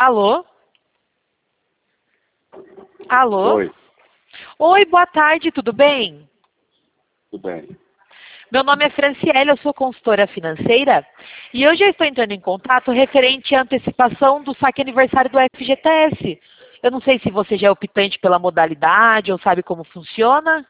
Alô? Alô? Oi, Oi, boa tarde, tudo bem? tudo bem. Meu nome é Franciele, eu sou consultora financeira e eu já estou entrando em contato referente à antecipação do saque aniversário do FGTS. Eu não sei se você já é optante pela modalidade ou sabe como funciona.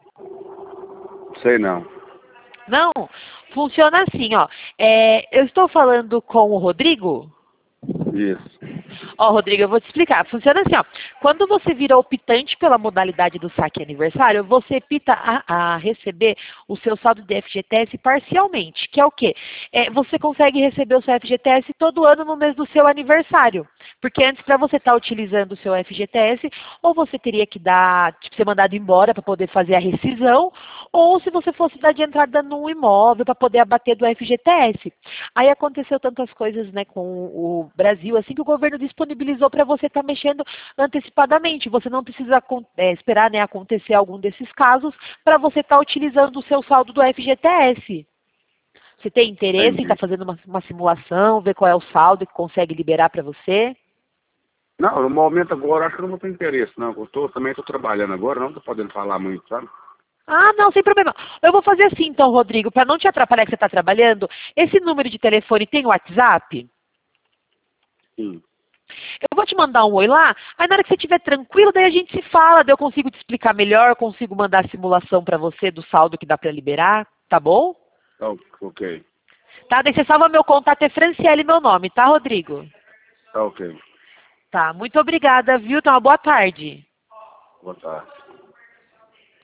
Sei não. Não, funciona assim, ó. Eu estou falando com o Rodrigo? Isso. Ó, Rodrigo, eu vou te explicar. Funciona assim, ó. Quando você vira optante pela modalidade do saque aniversário, você opta a receber o seu saldo de FGTS parcialmente, que é o quê? Você consegue receber o seu FGTS todo ano no mês do seu aniversário. Porque antes, para você estar utilizando o seu FGTS, ou você teria que ser mandado embora para poder fazer a rescisão, ou se você fosse dar de entrada num imóvel para poder abater do FGTS. Aí aconteceu tantas coisas, né, com o Brasil, assim que o governo disponibilizou para você estar mexendo antecipadamente. Você não precisa esperar, né, acontecer algum desses casos para você estar utilizando o seu saldo do FGTS. Você tem interesse em estar Entendi. fazendo uma simulação, ver qual é o saldo que consegue liberar para você? Não, no momento agora acho que eu não vou ter interesse, não. Também estou trabalhando agora, não estou podendo falar muito, sabe? Ah, não, sem problema. Eu vou fazer assim então, Rodrigo, para não te atrapalhar que você está trabalhando. Esse número de telefone tem WhatsApp? Sim. Eu vou te mandar um oi lá, aí na hora que você estiver tranquilo, daí a gente se fala, daí eu consigo te explicar melhor, consigo mandar a simulação para você do saldo que dá para liberar, tá bom? Tá, ok. Tá, daí você salva meu contato, é Franciele meu nome, tá, Rodrigo? Tá ok. Tá, muito obrigada, viu? Então, uma boa tarde. Boa tarde.